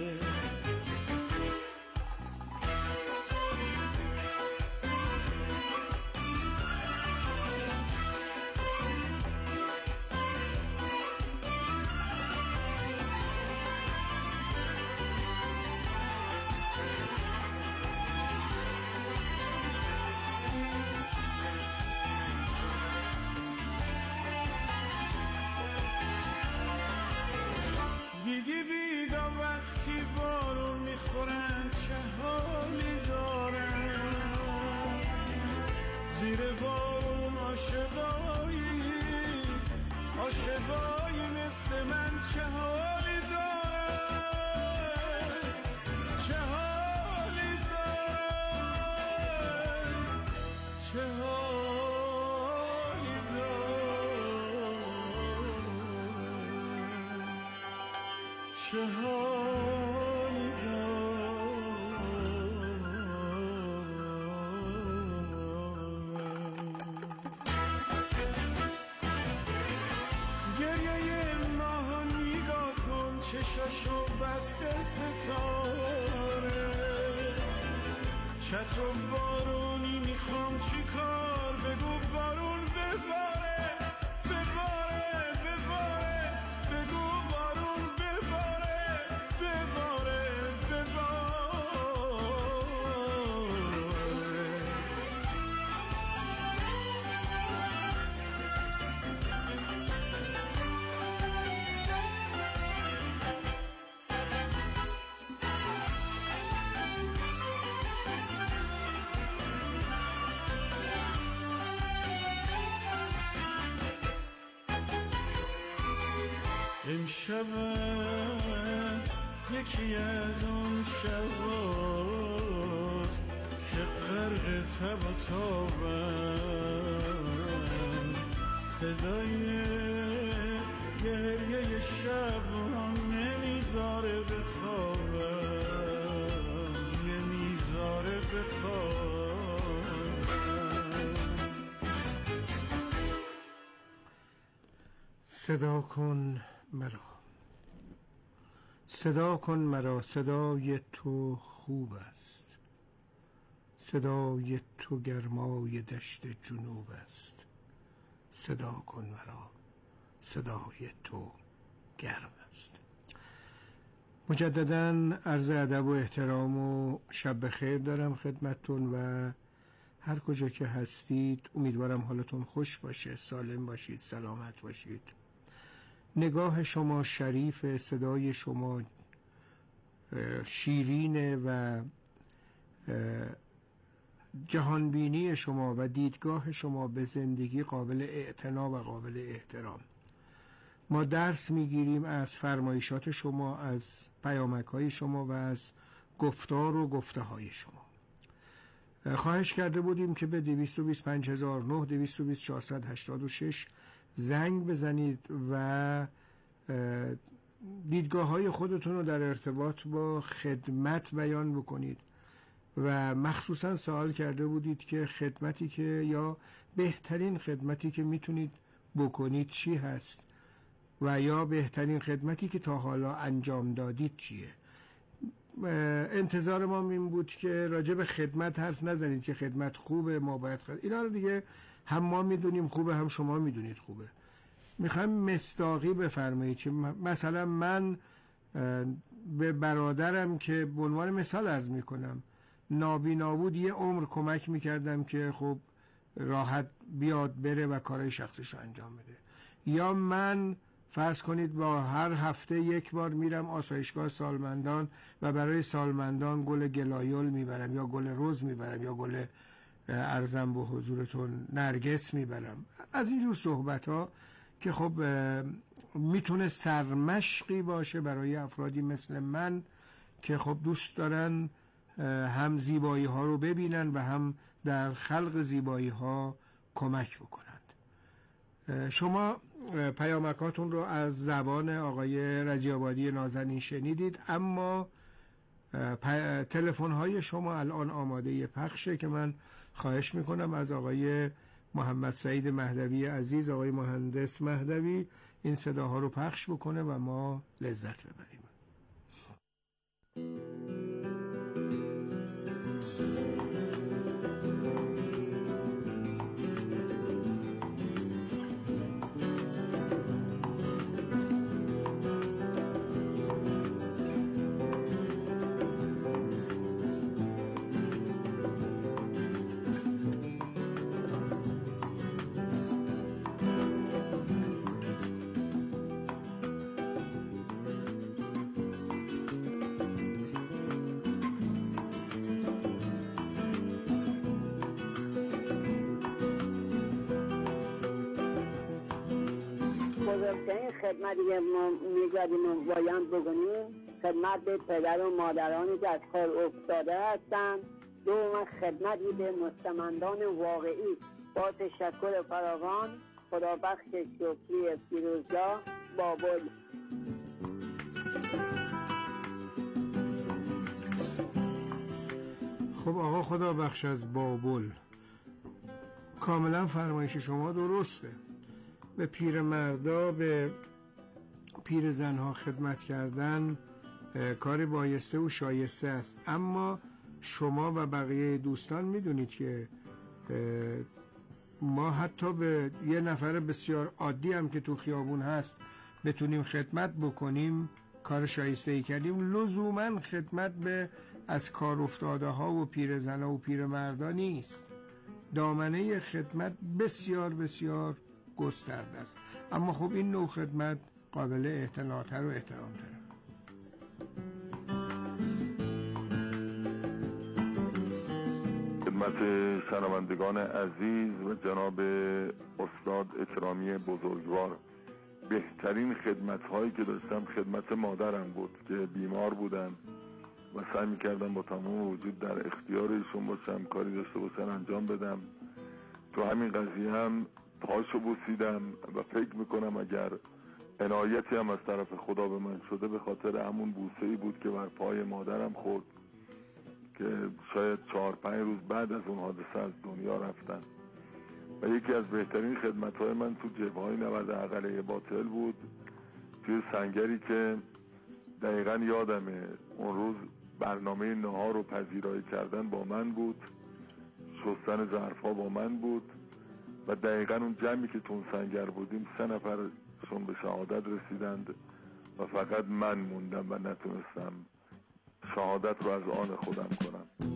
دیدی بیدا وقتی بارون میخورن چه حالی دارن، زیر بارون عاشقایی عاشقایی مثل من چه حالی دارن، چه حالی دارن، چه حالی دارن، چه حالی دارم. گریه ماهان نگاه کن چشاشو بسته ستاره، چتر و بارونی میخوام چی کار، بگو بارون بباره بباره بباره، بگو بارون بباره بباره بباره. امشبم یکی از اون شباست که غرق تب و تابم، صدای گریه شب هم نمیذاره بخوابم، نمیذاره بخوابم. صدا کن مرا، صدا کن مرا، صدای تو خوب است، صدای تو گرمای دشت جنوب است. صدا کن مرا، صدای تو گرم است. مجدداً عرض ادب و احترام و شب بخیر دارم خدمتتون و هر کجا که هستید امیدوارم حالتون خوش باشه، سالم باشید، سلامت باشید. نگاه شما شریف، صدای شما شیرینه و جهانبینی شما و دیدگاه شما به زندگی قابل اعتنا و قابل احترام. ما درس میگیریم از فرمایشات شما، از پیامک‌های شما و از گفتار و گفته های شما. خواهش کرده بودیم که به دویست و بیست و پنج هزار و نه، دویست و بیست چهارصد و هشتاد و شش زنگ بزنید و دیدگاه های خودتون رو در ارتباط با خدمت بیان بکنید و مخصوصا سوال کرده بودید که خدمتی که یا بهترین خدمتی که میتونید بکنید چی هست و یا بهترین خدمتی که تا حالا انجام دادید چیه. انتظار ما این بود که راجع به خدمت حرف نزنید که خدمت خوبه، ما باید خدمت. اینا رو دیگه هم ما میدونیم خوبه، هم شما میدونید خوبه. میخوایم مصداقی بفرمایید که مثلا من به برادرم که به عنوان مثال عرض میکنم نابینا بود یه عمر کمک میکردم که خب راحت بیاد بره و کارهای شخصیشو انجام بده، یا من فرض کنید با هر هفته یک بار میرم آسایشگاه سالمندان و برای سالمندان گل گلایول میبرم یا گل رز میبرم یا گل ارزم به حضورتون نرگس میبرم. از اینجور صحبت ها که خب میتونه سرمشقی باشه برای افرادی مثل من که خب دوست دارن هم زیبایی ها رو ببینن و هم در خلق زیبایی ها کمک بکنند. شما پیامکاتون رو از زبان آقای رضی‌آبادی نازنین شنیدید، اما تلفن های شما الان آماده پخشه که من خواهش میکنم از آقای محمد سعید مهدوی عزیز، آقای مهندس مهدوی، این صداها رو پخش بکنه و ما لذت ببریم. بزرگترین خدمتی که ما می‌گردیم و باید بکنیم خدمت به پدر و مادرانی که از کار افتاده هستند. دوم خدمتی به مستمندان واقعی. با تشکر فراوان، خدابخش شکری فیروزجا بابل. خب آقا خدابخش از بابل، کاملا فرمایش شما درسته. به پیر مردا، به پیر زنها خدمت کردن کار بایسته و شایسته است، اما شما و بقیه دوستان میدونید که ما حتی به یه نفر بسیار عادی هم که تو خیابون هست بتونیم خدمت بکنیم کار شایسته ای کردیم. لزوما خدمت به از کار افتاده ها و پیر زنها و پیر مردا نیست. دامنه خدمت بسیار بسیار گسترده است، اما خب این نوع خدمت قابل اعتناء‌تر و احترام‌تره. خدمت شنوندگان عزیز و جناب استاد اکرامی بزرگوار، بهترین خدمت هایی که داشتم خدمت مادرم بود که بیمار بودن و سعی می‌کردم با تمام وجود در اختیار ایشون باشم، کاری داشته باشن انجام بدم. تو همین قضیه هم پاشو بوسیدم و فکر میکنم اگر عنایتی هم از طرف خدا به من شده به خاطر همون بوسه‌ای بود که بر پای مادرم خورد که شاید چهار پنج روز بعد از اون حادثه از دنیا رفتن. و یکی از بهترین خدمت‌های من تو جبهه‌های نبرد عقله باطل بود، توی سنگری که دقیقاً یادمه اون روز برنامه نهار و پذیرایی کردن با من بود، شستن ظرف‌ها با من بود و دقیقاً اون جمعی که تو اون سنگر بودیم سه نفرشون به شهادت رسیدند و فقط من موندم و نتونستم شهادت رو از آن خودم کنم.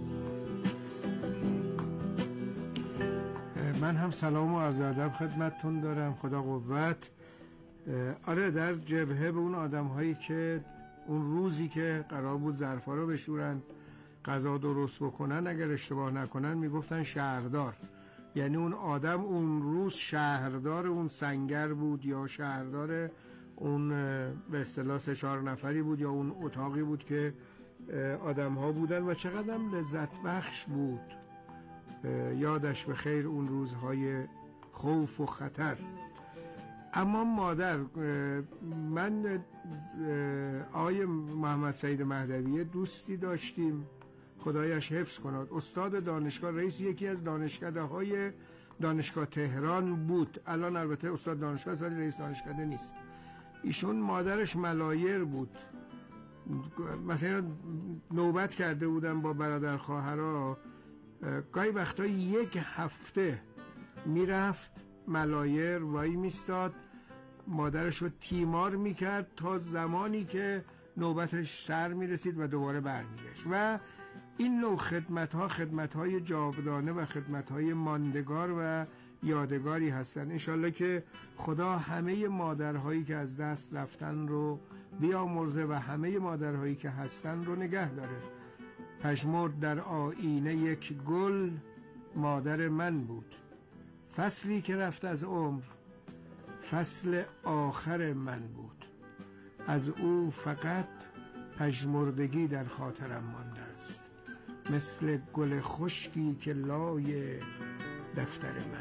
من هم سلام و عرض ادب خدمتتون دارم. خدا قوت. آره، در جبهه به اون آدم هایی که اون روزی که قرار بود ظرفا رو بشورن، غذا درست بکنن، اگر اشتباه نکنن میگفتن شهردار، یعنی اون آدم اون روز شهردار اون سنگر بود یا شهردار اون به اصطلاح سه چهار نفری بود یا اون اتاقی بود که آدم ها بودن و چقدر هم لذت بخش بود. یادش به خیر اون روزهای خوف و خطر. اما مادر، من آقای محمد سعید مهدوی دوستی داشتیم، خدایش حفظ کند، استاد دانشگاه، رئیس یکی از دانشکده های دانشگاه تهران بود. الان البته استاد دانشگاه است ولی رئیس دانشکده نیست. ایشون مادرش ملایر بود. مثلا نوبت کرده بودن با برادر خواهرها، گاهی وقتا یک هفته میرفت ملایر، وای میستاد، مادرش رو تیمار میکرد تا زمانی که نوبتش سر میرسید و دوباره برمیگشت. و این نوع خدمت ها خدمت های جاودانه و خدمت های ماندگار و یادگاری هستن. انشالله که خدا همه مادرهایی که از دست رفتن رو بیامرزه و همه مادرهایی که هستن رو نگه داره. پژمرد در آینه یک گل مادر من بود، فصلی که رفت از عمر فصل آخر من بود. از او فقط پژمردگی در خاطرم مانده است، مثل گل خشکی که لای دفتر من.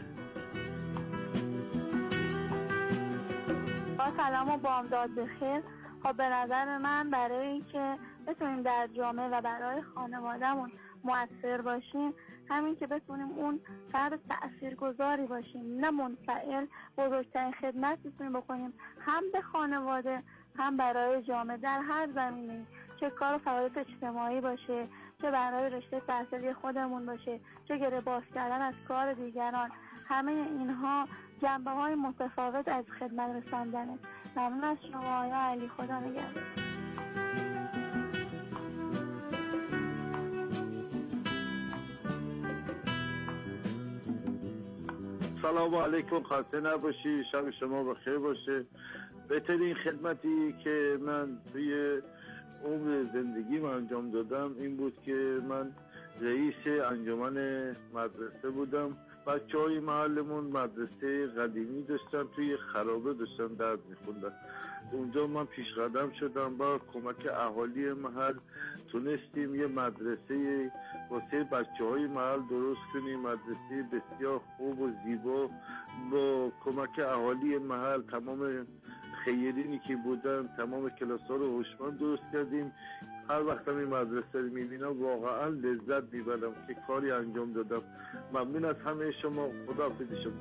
با سلام و بامداد بخیر. خب به نظر من برای اینکه بتونیم در جامعه و برای خانوادهمون مؤثر باشیم، همین که بتونیم اون فرد تأثیرگذاری باشیم، نه منفعل، بزرگترین خدمت میتونیم بکنیم هم به خانواده هم برای جامعه در هر زمینه، چه کار و فعالیت اجتماعی باشه، چه برای رشته تحصیلی خودمون باشه، چه گره باز کردن از کار دیگران. همه اینها جنبه های متفاوت از خدمت رساندنه. ممنون از شما آقای علی، خدا نگهدار. سلام علیکم، خسته نباشی، شب شما بخیر باشه. بهترین خدمتی که من توی عمر زندگیم انجام دادم این بود که من رئیس انجمن مدرسه بودم. بچه های محلمون مدرسه قدیمی داشتن، توی خرابه داشتن درد میخوندن. اونجا من پیش قدم شدم، با کمک اهالی محل تونستیم یه مدرسه واسه بچه های محل درست کنیم، مدرسه بسیار خوب و زیبا. با کمک اهالی محل تمام خیرینی که بودن تمام کلاس ها رو هوشمند درست کردیم. هر وقت این مدرسه رو میبینم واقعا لذت میبرم که کاری انجام دادم. ممنون از همه شما، خداحافظ شما.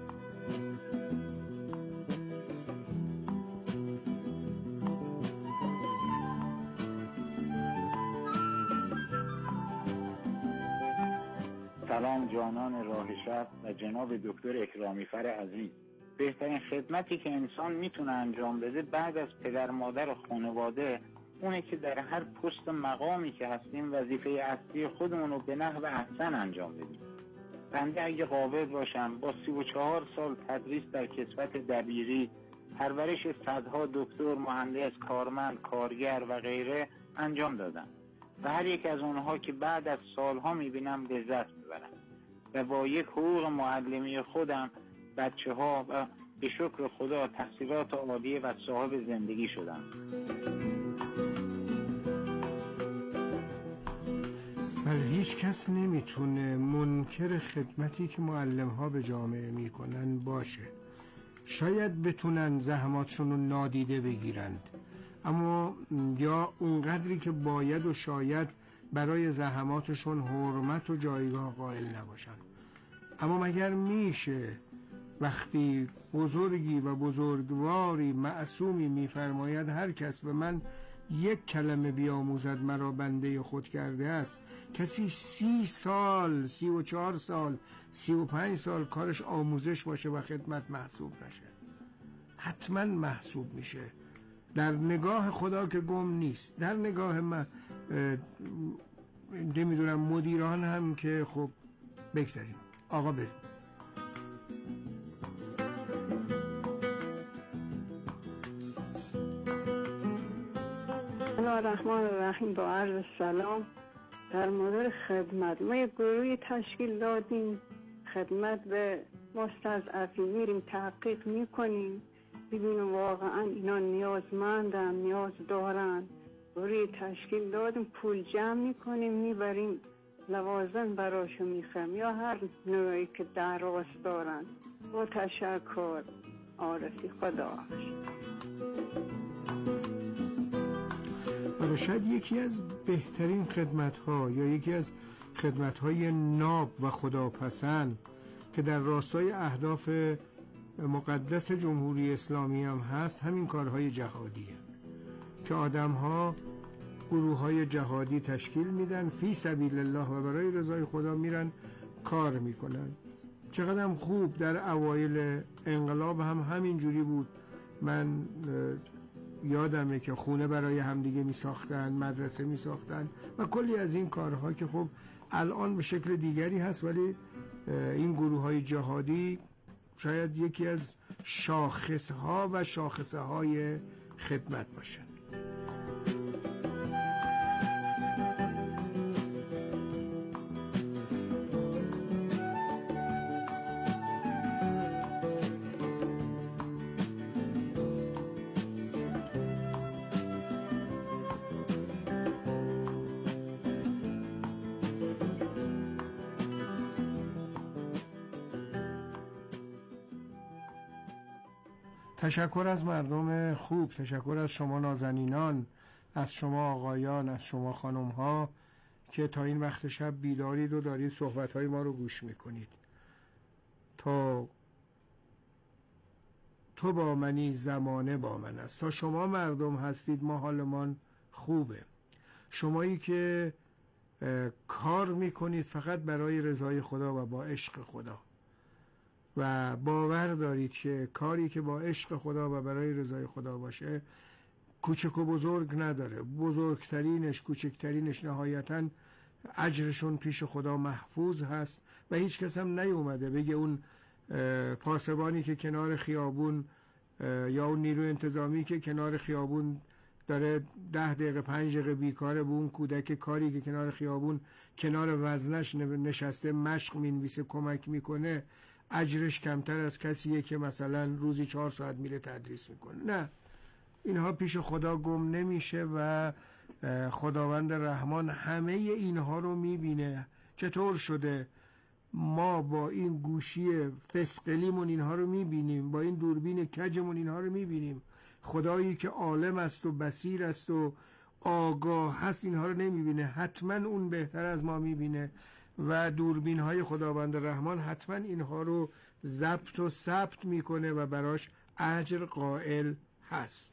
سلام جانان راه شب و جناب دکتر اکرامیفر عزیز. بهترین خدمتی که انسان میتونه انجام بده بعد از پدر مادر و خانواده اونه که در هر پست مقامی که هستیم وظیفه اصلی خودمون رو به نحو احسن انجام بدیم. بنده اگه قابل باشم با سی و چهار سال تدریس در کسوت دبیری، پرورش صدها دکتر، مهندس، کارمند، کارگر و غیره انجام دادم و هر یک از اونها که بعد از سالها میبینم لذت میبرم و با یک حقوق معلمی خودم بچه ها و به شکر خدا تحصیلات عالیه و صاحب زندگی شدم. ولی هیچ کس نمیتونه منکر خدمتی که معلم ها به جامعه میکنن باشه. شاید بتونن زحماتشون رو نادیده بگیرند، اما یا اونقدری که باید و شاید برای زحماتشون حرمت و جایگاه قائل نباشن. اما مگر میشه وقتی بزرگی و بزرگواری معصومی میفرماید هر کس به من یک کلمه بیاموزد مرا بنده خود کرده است، کسی سی سال، سی و چهار سال، سی و پنج سال کارش آموزش باشه و خدمت محسوب نشه؟ حتما محسوب میشه. در نگاه خدا که گم نیست، در نگاه من نمیدونم مدیران هم که خب بگذاریم. آقا بریم. بسم الله الرحمن الرحیم. با عرض سلام. در مورد خدمت ما یک گروهی تشکیل دادیم، خدمت به مستضعفین میریم تحقیق میکنیم، ببینیم واقعا اینا نیازمندن، نیاز دارن. گروهی تشکیل دادیم، پول جمع میکنیم میبریم لوازم براشو میخریم یا هر نوعی که درخواست دارن. با تشکر. عارفی، خدا حافظ. و شاید یکی از بهترین خدمت‌ها یا یکی از خدمت‌های ناب و خداپسند که در راستای اهداف مقدس جمهوری اسلامی هم هست همین کارهای جهادیه که آدم‌ها گروه‌های جهادی تشکیل میدن فی سبیل الله و برای رضای خدا میرن کار میکنن. چقدر خوب در اوایل انقلاب هم همین جوری بود. من یادمه که خونه برای همدیگه می ساختن، مدرسه می ساختن و کلی از این کارها که خب الان به شکل دیگری هست، ولی این گروه های جهادی شاید یکی از شاخصها و شاخصه های خدمت باشه. تشکر از مردم خوب، تشکر از شما نازنینان، از شما آقایان، از شما خانم‌ها که تا این وقت شب بیدارید و دارید صحبت‌های ما رو گوش میکنید. تا تو با منی زمانه با من است. تا شما مردم هستید ما حالمان خوبه. شمایی که کار میکنید فقط برای رضای خدا و با عشق خدا و باور دارید که کاری که با عشق خدا و برای رضای خدا باشه کوچک و بزرگ نداره، بزرگترینش کوچکترینش نهایتاً اجرشون پیش خدا محفوظ هست و هیچ کس هم نیومده بگه اون پاسبانی که کنار خیابون یا اون نیروی انتظامی که کنار خیابون داره ده دقیقه پنج دقیقه بیکاره به اون کودک کاری که کنار خیابون کنار وزنش نشسته مشق مینویسه کمک میکنه اجرش کمتر از کسیه که مثلا روزی چهار ساعت میره تدریس میکنه. نه، اینها پیش خدا گم نمیشه و خداوند رحمان همه اینها رو میبینه. چطور شده ما با این گوشی فسقلیمون اینها رو میبینیم، با این دوربین کجمون اینها رو میبینیم، خدایی که عالم است و بصیر است و آگاه هست اینها رو نمیبینه؟ حتما اون بهتر از ما میبینه و دوربین های خداوند رحمان حتما اینها رو ضبط و ثبت میکنه و براش اجر قائل هست.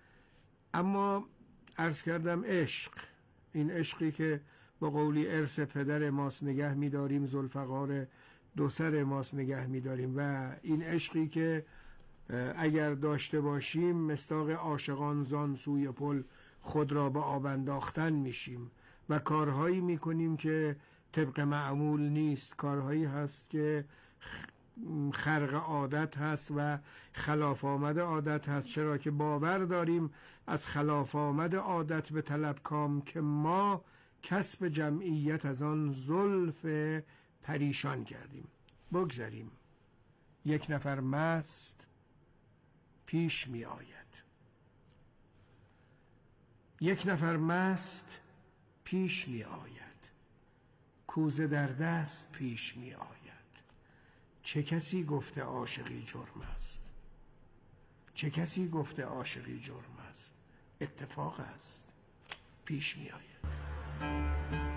اما عرض کردم عشق، این عشقی که با قولی ارث پدر ماست نگه میداریم، ذوالفقار دو سر ماست نگه میداریم و این عشقی که اگر داشته باشیم مصداق عاشقان زان سوی پل خود را به آب انداختن میشیم و کارهایی میکنیم که طبق معمول نیست، کارهایی هست که خرق عادت هست و خلاف آمد عادت هست. چرا که باور داریم از خلاف آمد عادت به طلب کام که ما کسب جمعیت از آن زلف پریشان کردیم. بگذاریم. یک نفر مست پیش می آید، یک نفر مست پیش می آید، کوزه در دست پیش می آید. چه کسی گفته عاشقی جرم است؟ چه کسی گفته عاشقی جرم است؟ اتفاق است، پیش می آید.